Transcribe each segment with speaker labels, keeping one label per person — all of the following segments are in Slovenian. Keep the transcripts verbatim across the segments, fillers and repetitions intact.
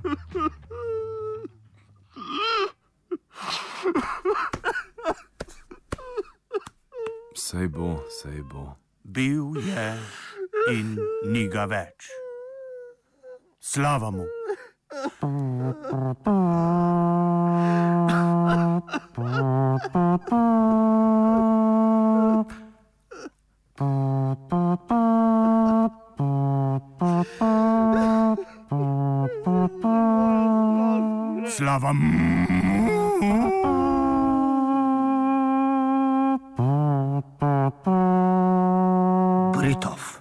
Speaker 1: Sej bo, sej bo.
Speaker 2: Bil je in ni ga več. Slava mu. Slava mu. Britov.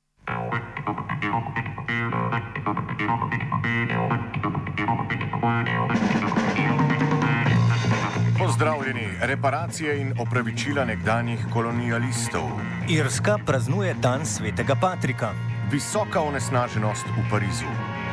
Speaker 3: Pozdravljeni, reparacije in opravičila nekdanjih kolonialistov.
Speaker 4: Irska praznuje dan svetega Patrika.
Speaker 3: Visoka onesnaženost v Parizu.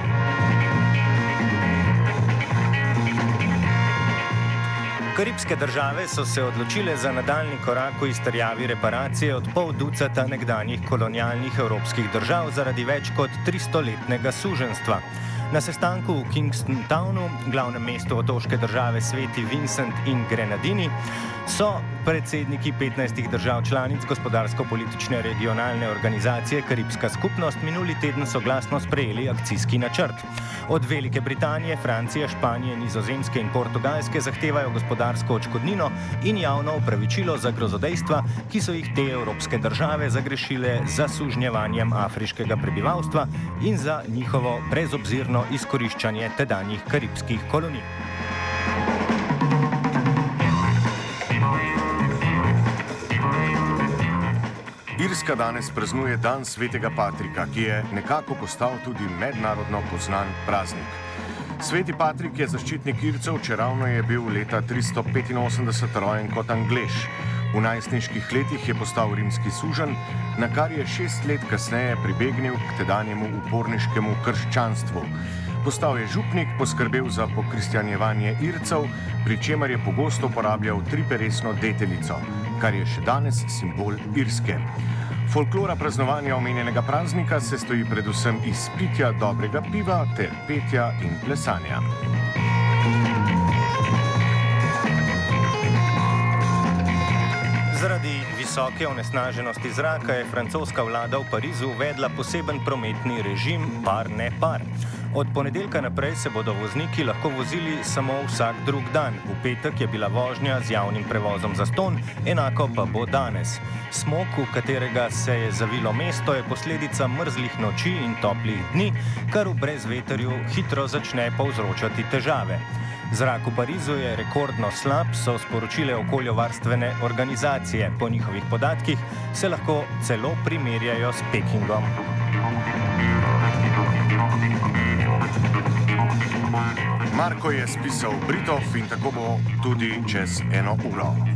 Speaker 4: Karibske države so se odločile za nadaljni korak v izterjavi reparacije od pol ducata nekdanjih kolonialnih evropskih držav zaradi več kot tristoletnega suženjstva. Na sestanku v Kingston Townu, glavnem mestu otoške države Sveti Vincent in Grenadini, so predsedniki petnajstih držav članic gospodarsko-politične regionalne organizacije Karibska skupnost minuli teden soglasno sprejeli akcijski načrt. Od Velike Britanije, Francije, Španije, Nizozemske in Portugalske zahtevajo gospodarsko odškodnino in javno opravičilo za grozodejstva, ki so jih te evropske države zagrešile za sužnjevanjem afriškega prebivalstva in za njihovo brezobzirno izkoriščanje tedanjih karibskih kolonij.
Speaker 3: Irska danes praznuje dan svetega Patrika, ki je nekako postal tudi mednarodno poznan praznik. Sveti Patrik je zaščitnik Ircev, čeravno je bil leta tristo petinosemdeset rojen kot Anglež. V najstniških letih je postal rimski suženj, na kar je šest let kasneje pribegnil k tedanjemu uporniškemu krščanstvu. Postal je župnik, poskrbel za pokristjanjevanje Ircev, pri čemer je pogosto uporabljal triperesno deteljico, kar je še danes simbol Irske. Folklora praznovanja omenjenega praznika se stoji predvsem iz pitja dobrega piva ter petja in plesanja.
Speaker 4: Zaradi visoke onesnaženosti zraka je francoska vlada v Parizu uvedla poseben prometni režim par ne par. Od ponedeljka naprej se bodo vozniki lahko vozili samo vsak drug dan. V petek je bila vožnja z javnim prevozom zastonj, enako pa bo danes. Smog, v katerega se je zavilo mesto, je posledica mrzlih noči in toplih dni, kar v brezvetrju hitro začne povzročati težave. Zrak v Parizu je rekordno slab, so sporočile okoljovarstvene organizacije. Po njihovih podatkih se lahko celo primerjajo s Pekingom.
Speaker 3: Marko je spisal Britov in tako bo tudi čez eno uro.